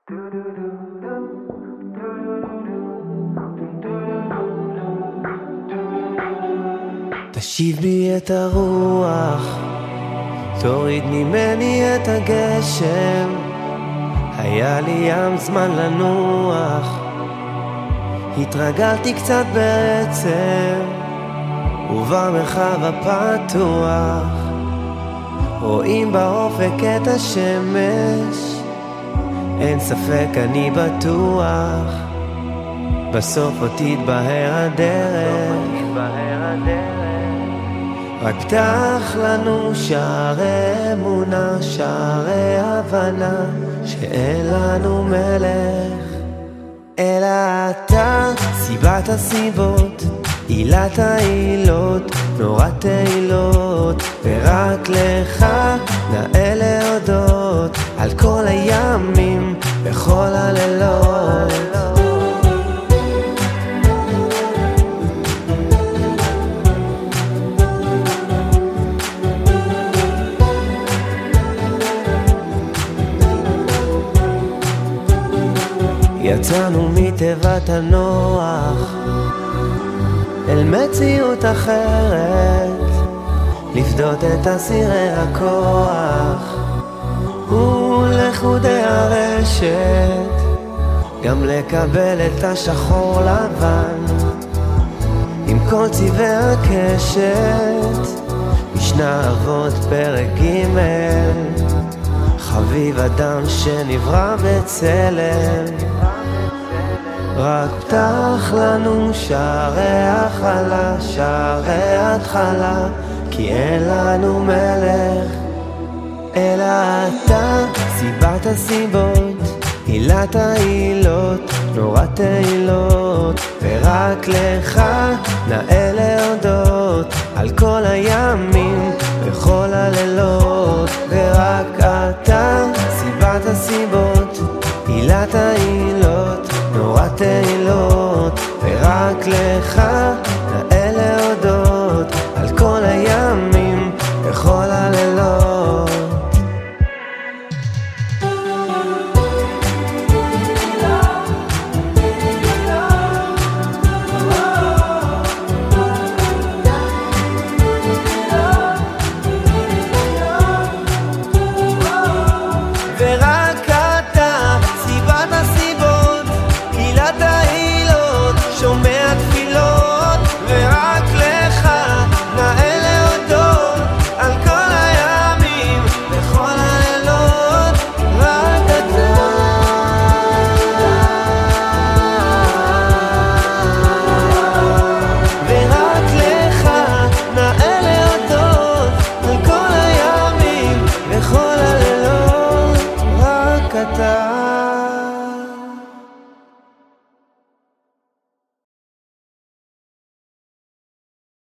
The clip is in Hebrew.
תשיב בי את הרוח, תוריד ממני את הגשם. היה לי ים זמן לנוח, התרגלתי קצת בעצם, ובמרחב הפתוח רואים באופק את השמש. אין ספק, אני בטוח, בסוף עוד תתבהר הדרך. רק פתח לנו שערי אמונה, שערי הבנה, שאין לנו מלך אלא אתה. סיבת הסיבות, עילת העילות, נורת תהילות, ורק לך נאה להודות על כל הימים וכל הלילות. יצאנו מתיבת הנוח אל מציאות אחרת, לפדות את אסירי הכוח ולחודי הרשת, גם לקבל את השחור לבן עם כל צבעי הקשת. משנה אבות פרק ג', חביב אדם שנברא בצלם. רק פתח לנו שערי החלה, שערי התחלה, כי אין לנו מלך אלא אתה. סיבת הסיבות, עילת העילות, נורת תהילות, ורק לך נאה להודות על כל הימים וכל הלילות. ורק אתה. סיבת הסיבות, עילת העילות, נורת תהילות, ורק לך נאה להודות על כל הימים וכל הלילות. ורק אתה. סיבת הסיבות, עילת העילות, שומע תפילות, ורק לך נאה להודות על כל הימים וכל הלילות. רק אתה. ורק לך נאה להודות על כל הימים וכל הלילות. רק אתה.